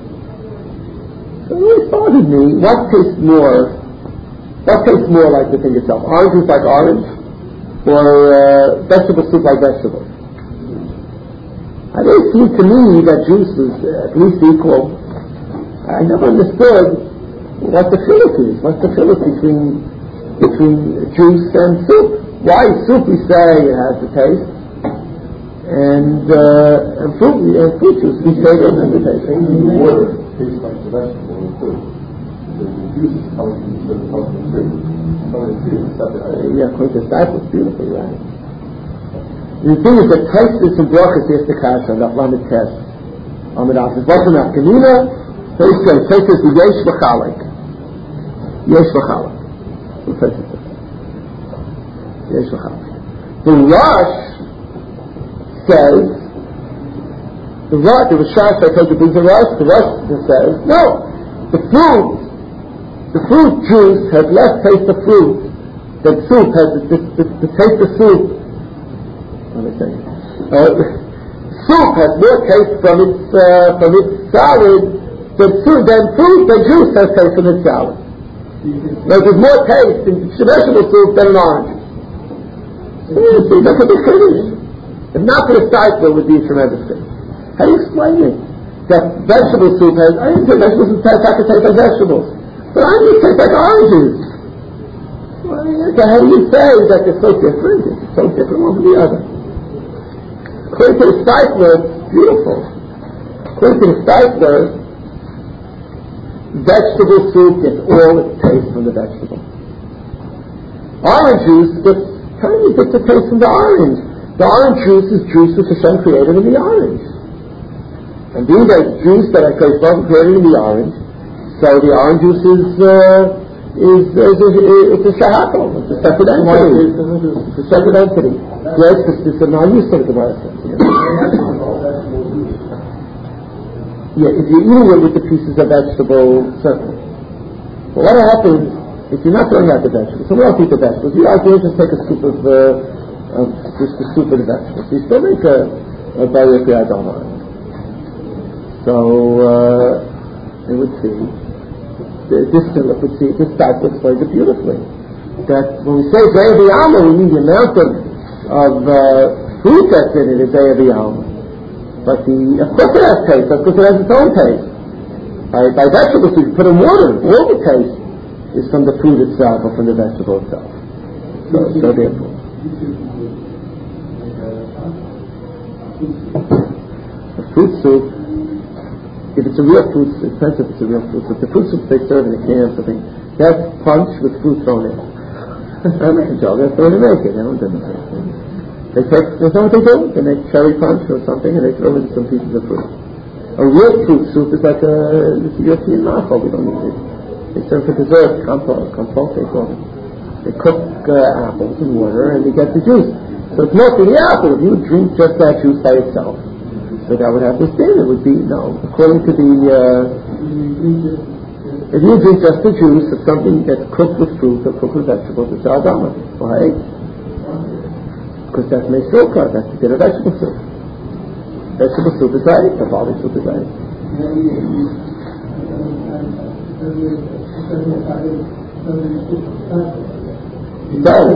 So it always bothered me, what tastes more what tastes more like the thing itself? Orange juice like orange? Or uh, vegetable soup like vegetable? It always seemed to me that juice was uh, at least equal. I never understood what the philip is. What's the philip between between juice and soup? Why soup we say it has the taste, and uh, and fruit and fruit juice we say it doesn't have the taste. The water tastes like the vegetable and food. The juice is coming from the coming from the tree. Coming from the tree is separate. Yeah, according to disciples, beautifully, right? The thing is that Taisus and Brachas is the kasha and Lamed Tes. Amid Afis. What's the Nafkamina? Taisus Taisus is Yesh V'Chalek. Yesh V'Chalek. Yesh V'Chalek. The Rosh says, the Rosh, the Rishash I told you brings the Rosh, the Rosh says, no, the fruit, the fruit juice has less taste of fruit than soup has the, the, the, the taste of soup. Let me say, uh, soup has more taste from its uh, from its salad than soup, than fruit, than juice has taste from its salad. Now, there's more taste in vegetable soup than in orange. See, that's what they finish. If not for the cycle, it would be a tremendous thing. How do you explain it? That vegetable soup has, I didn't say vegetable soup has to taste like vegetables, but oranges taste like oranges. Well, so how do you say that they're so different? It's so different one from the other. According to the Steipler, it's beautiful. According to the Steipler, vegetable soup gets all its taste from the vegetable. Orange juice gets tiny bits of taste from the orange. The orange juice is juice which Hashem created in the orange. And being that juice that I created in the orange, so the orange juice is uh, is, is, is, is it's a shahakal, it's a separate entity. It's a separate entity. Yes, this is now you said the Gemara says. Yeah, if you're eating it with the pieces of vegetable, certainly. But what happens if you're not throwing out the vegetables? Someone else eat the vegetables. You like to just take a scoop of, uh, of just a scoop of the vegetables. You still make a, a Berkei Adama. So uh, it would see. This Philip would see, this type explains it beautifully. That when we say Zeh B'Yama, we mean the amount of, of uh, fruit that's in it is Zeh B'Yama. But the, of course it has taste, of course it has its own taste. By, by vegetables, you put in water, all the taste is from the fruit itself or from the vegetable itself. So, so therefore. A fruit soup, if it's a real fruit, it depends if it's a real fruit soup. The fruit soup they serve in a can or something, that's punch with fruit thrown in. I'm not a joke, that's the way they make it. They don't do anything. They take, you know what they do? They make cherry punch or something and they throw in some pieces of fruit. A real fruit soup is like a, it's a European mafia, we don't need it. They serve for dessert, compote, compote they call it. They cook uh, apples in water and they get the juice. So it's mostly the apple. If you drink just that juice by itself, so that would have this din. It would be, no, according to the, uh, if you drink just the juice of something that's cooked with fruit or cooked with vegetables, it's Adama. Why? Because that's Mesilka, that's the din of vegetable soup. Vegetable soup is right, the barley soup is right. It does.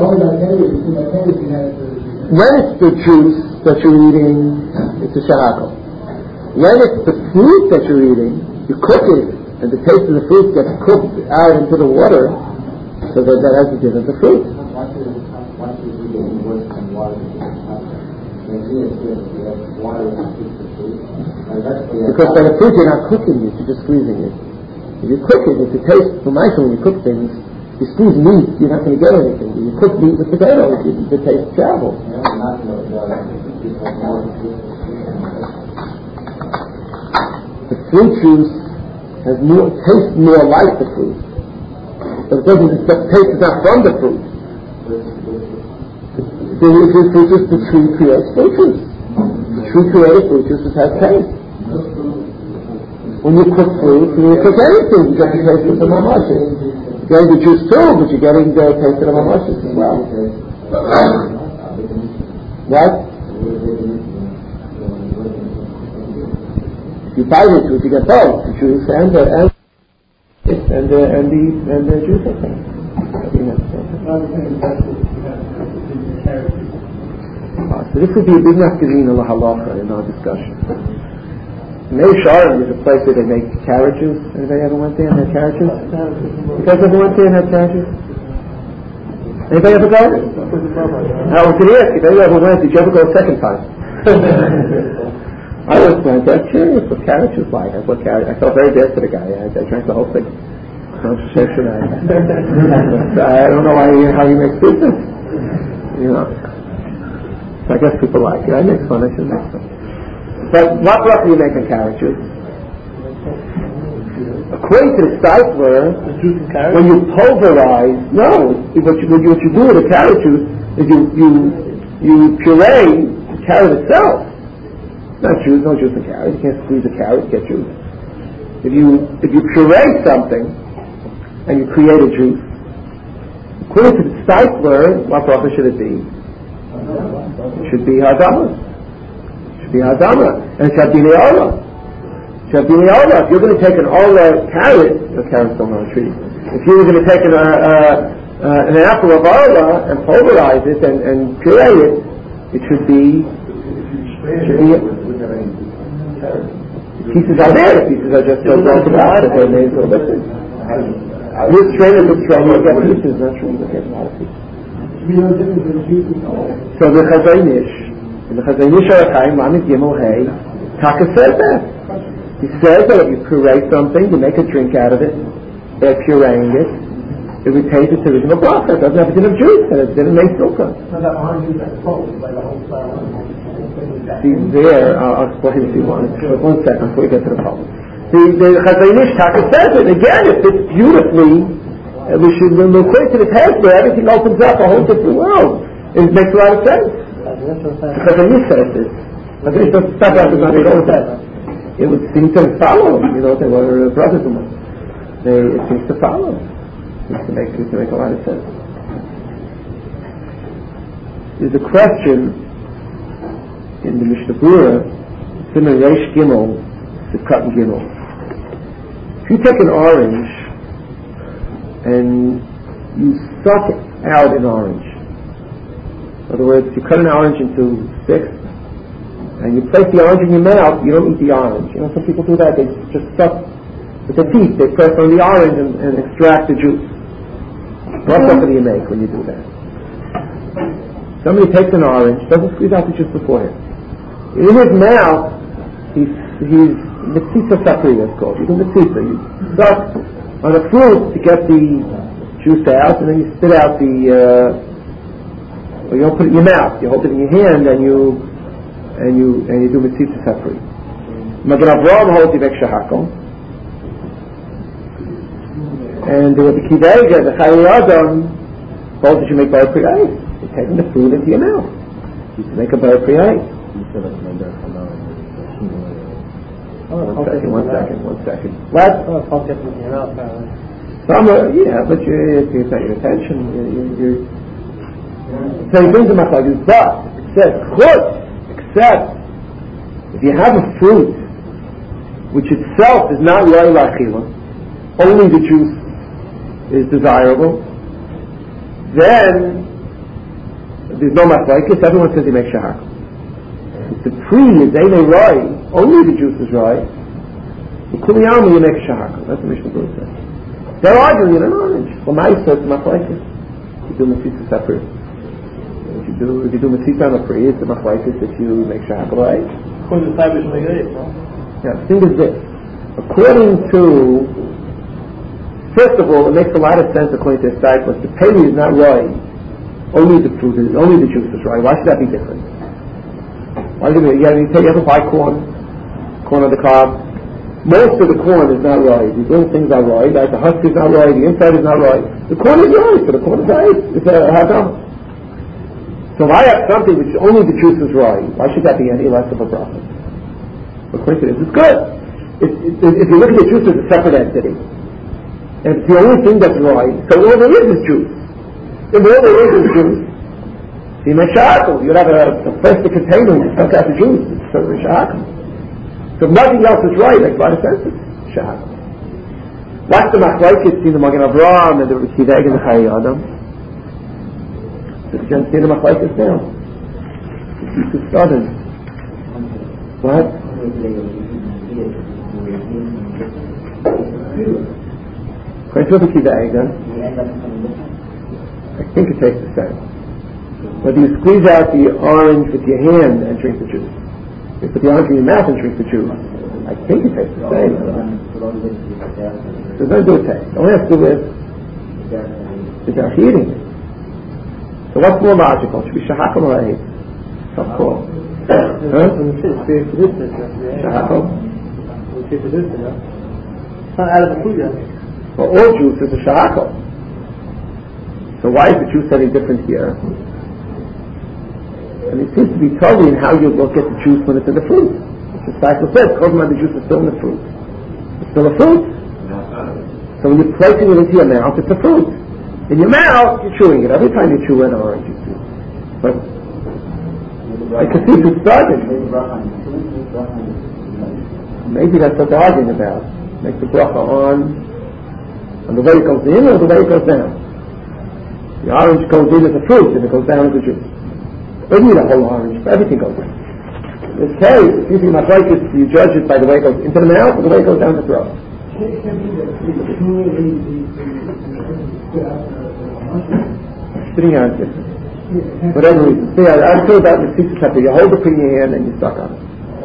When it's the juice that you're eating, it's a shahakal. When it's the fruit that you're eating, you cook it, and the taste of the fruit gets cooked out into the water, so that that has the din of the fruit. Because by the fruit you're not cooking it, you're just squeezing it. If you cook it, if you taste, for my when you cook things, you squeeze meat, you're not going to get anything. You cook meat with potatoes, the taste travels. The fruit juice has more, tastes more like the fruit. But it doesn't, the taste is not from the fruit. The fruit juice, the tree creates fruit juice. The tree created fruit juice which has taste. When you cook fruit, when you cook anything, you get the taste of the mamashes. You're getting the juice too, but you're getting the taste of the mamashes as well. What? If you buy the juice, you get both the juice and the and and the and the, and the juice. I think. Uh, so this would be a big nafkareen of halacha in our discussion. Meir Sharon is a place where they make carrot juice. Anybody ever went there and had carrot juice? You guys ever went there and had carrot juice? Anybody ever go? I was going to ask you, if you ever went, did you ever go a second time? I was went there curious what carrot juice like. I thought carrot, I felt very bad for the guy. I, I drank the whole thing. I, I don't know why, how he makes business. You know. So I guess people like it. I make fun, I should make fun. But what bracha do you make on carrot juice? According to the Steipler, when you pulverize, no, what you, what you do with the carrot juice is you you you puree the carrot itself. Not juice, no juice in carrot. You can't squeeze a carrot to get juice. If you if you puree something and you create a juice, according to the Steipler, what bracha should it be? It should be hadama. Be hadama, and it should be le'olah. It should be le'olah. If you're going to take an olah carrot, the carrot's still on a tree. If you were going to take an, uh, uh, an apple of olah and pulverize it and, and puree it, it should be. It should be. The pieces are there. The pieces are just so broken out that they're made so listen. This strain is a strain. You get pieces, not strain. You get a lot of pieces. So the Chazaynish. In the Chazaynish Arachaim, Lamed Gimel Hey, Taka says that. He says that if you puree something, you make a drink out of it, by pureeing it, it retains its original bracha. It doesn't have a din of juice, and it didn't make sukkah. So that orange juice that's cold, like the whole flower. See, there, I'll explain if you want. But one second before we get to the problem. The, the Chazaynish Taka says it. Again, it fits beautifully. Uh, we should, when we're to the past where everything opens up a whole different world. It makes a lot of sense. Because when you said this, but it doesn't stop after not it would seem to follow, you know, they were brothers in them. They, it seems to follow. It seems to make, it seems to make a lot of sense. There's a question in the Mishnah Berurah, Siman Reish Gimel, Sivkat and Gimel. If you take an orange and you suck out an orange, in other words, you cut an orange into six, and you place the orange in your mouth, you don't eat the orange. You know, some people do that, they just suck with their teeth, they press on the orange and, and extract the juice. What bracha do you make when you do that? Somebody takes an orange, doesn't squeeze out the juice beforehand. In his mouth, he's, he's mitzitza sakri, that's called. You do mitzitza, you suck on a fruit to get the juice out, and then you spit out the, uh, Or you don't put it in your mouth. You hold it in your hand and you and you and you do mitzvah separate. Magen Avraham holds Yivek Shahakol, and the Kidega, the Chayei Adam, holds that you make bar priyai. You're taking the food into your mouth. You can make a bar priyai. One second, one second, one second. What? Some, uh, yeah, but you're, you're paying attention. You're, you're, you're So he brings the machlokes, but it says chutz, except if you have a fruit which itself is not roy lachila, only the juice is desirable, then there's no machlokes. Everyone says he makes shahar. If the tree is ene roy, only the juice is roy. The kuliyama you make shahar. That's what Mishnah Berurah says. They're arguing in an orange. Well, my says machlokes. You do mitzvah separate. If you do, if you do mitzvah on a tree, it's the machlokes if you make shahar, right? According to the Tavish Megayit, no? Yeah, the thing is this. According to First of all, it makes a lot of sense according to the cyclist. The paley is not right. Only the fruit is, only the juice is right. Why should that be different? Why should it be, you, you, you ever buy corn, corn on the cob? Most of the corn is not right. These little things are right. Right? The husk is not right. The inside is not right. The corn is right, but the corn is right. It's a hadam. So if I have something which only the juice is right, why should that be any less of a problem? According to this, it's good. It, it, if you look at the juice as a separate entity, and it's the only thing that's right, so all there is is juice. If all there is is juice, you make shahakal. You'd have a, a plastic container and you suck out the juice. It's certainly shahakal. So if nothing else is right, makes a lot of sense. It's shahakal. What's the machlokes in the Magen Avraham and the Kideg and the Chayei Adam? Did you understand the machlokes now? It's too sudden. What? According to the Kideg, I think it tastes the same. Whether you squeeze out the orange with your hand and drink the juice, you put the orange in your mouth and drink the juice, I think it tastes the same. There's nothing to do with taste. It only has to do with the dark eating. So what's more logical? It should be shahakal or ahid? Tough call. Huh? Shahakal? It's not out of the food yet. Well, all juice is a shahakal. So why is the juice any different here? And it seems to be totally in how you look at the juice when it's in the fruit. The cycle says, the juice is still in the fruit. It's still a fruit. So when you're placing it into your mouth, it's a fruit. In your mouth, you're chewing it. Every time you chew an orange, you chew. But I can see who's starting. Maybe that's what they're arguing about. Make the bracha on, on the way it goes in or the way it goes down. The orange goes in as a fruit and it goes down as a juice. You don't need a whole orange, but everything goes in. In this case, if you see my focus, you judge it by the way it goes into the mouth or the way it goes down the throat. Sitting on it. Whatever reason. See, I, I'm sure about the teacher chapter. You hold it in your hand and you suck on it.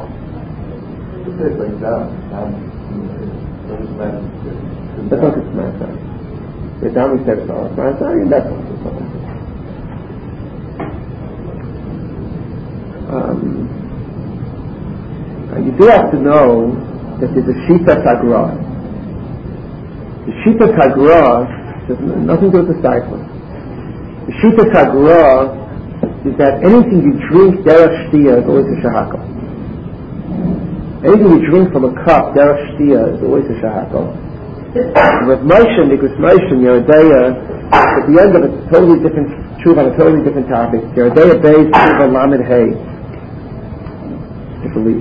That's not the smart side. The down we said it's all smart side, and that's not the smart side. Um, you do have to know that there's a Shita Tagra. The Shita Tagra has nothing to do with the cycle. The Shita Tagra is that anything you drink derech shtia is always a shahakal. Anything you drink from a cup derech shtia is always a shahakal. With Moshe, Nikos Moshe, Yeridea, at the end of a totally different tshuva on a totally different topic. Yeridea Beis Tshuva Lamed Hey. Believe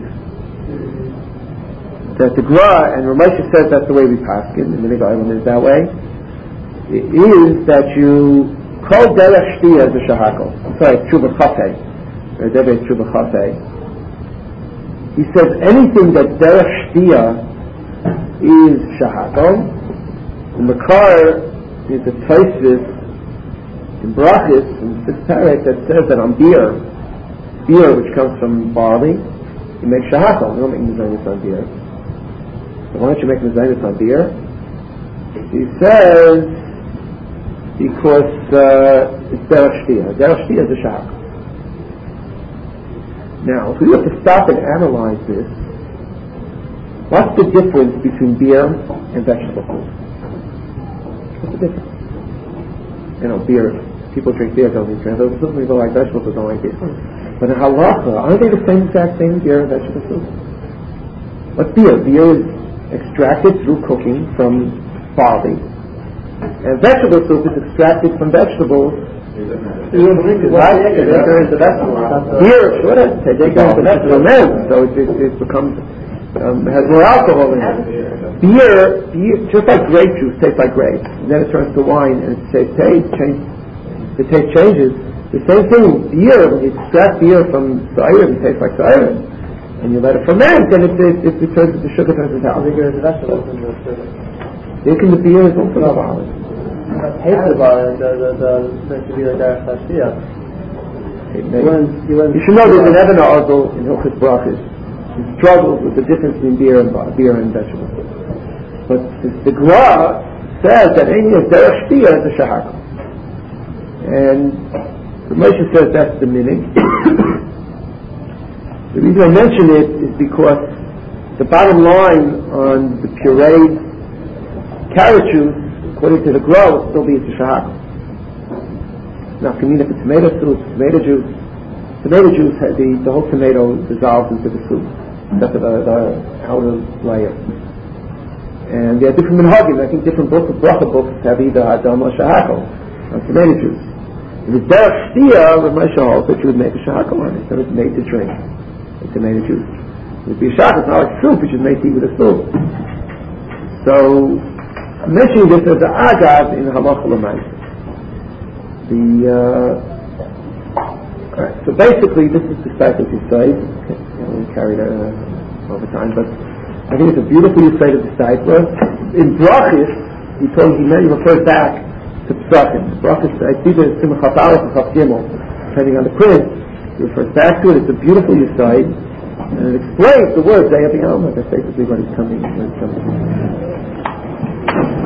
that the Gra, and Ramosha says that's the way we pass it, and the Minhag Olam is that way, is that you call derech shtia as a shahakal. I'm sorry, tshuva chafei, or debe tshuva chafei. He says anything that derech shtia is shahakal. The Makar is a Tosfos in Brachis in sixth parak that says that on beer, beer which comes from barley, you make shahakal. You don't make mezainis on beer. So why don't you make mezainis on beer? He says because uh, it's derech shtia. Derech shtia is a shahakal. Now, if we have to stop and analyze this, what's the difference between beer and vegetable food? What's the difference? You know, beer. People drink beer, don't eat vegetables. People like vegetables, don't like beer. But in halacha, aren't they the same exact thing, beer and vegetable soup? What's beer? Beer is extracted through cooking from barley. And vegetable soup is extracted from vegetables. Right? They go into vegetables. Beer, sure, they go into vegetable men, so it, it, it becomes, um, has more alcohol in it. Beer, beer, just like grape juice tastes like grape, and then it turns to wine, and it tastes, taste, change, the taste changes. The same thing, beer, when you extract beer from cider, it tastes like cider, and you let it ferment, and it, it, it, it turns into sugar, turns into alcohol. Thinking the beer is also not violent. Taste of it, the, the, the, the, the derech shtia. You should know there's an Eben Argel in Hilchos Brachos. He struggles with the difference between beer and beer and vegetables. But the, the Gra says that any is derech shtia is a shahakal. And the Moshe says that's the meaning. The reason I mention it is because the bottom line on the pureed carrot juice, according to the grower, will still be a shahakal. Now, if you mean if it's tomato soup, tomato juice, tomato juice, the, the whole tomato dissolves into the soup, except for the, the outer layer. And there are different minhagim. I think different books, bracha books, have either hadam or shahakal on tomato juice. If it's derech shtia, with my holds that you would make a shahakal on it, so it's made to drink with tomato juice. It would be a shahakal, it's not like soup, which is made to eat with a soup. So, I'm mentioning this as an agav in halacha l'maisa. The, uh, alright, so basically this is the cycle you say, okay, we carried it uh, over time, but I think it's a beautiful Yisrael of the cycle. In Brachis, he told he many refers back to Psakim. Brachis, I see the Simchat Aleph and Chaf Gimel, depending on the print, he refers back to it. It's a beautiful Yisrael, and it explains the words Zayah B'Yom. That's basically what he's coming, what he's coming to.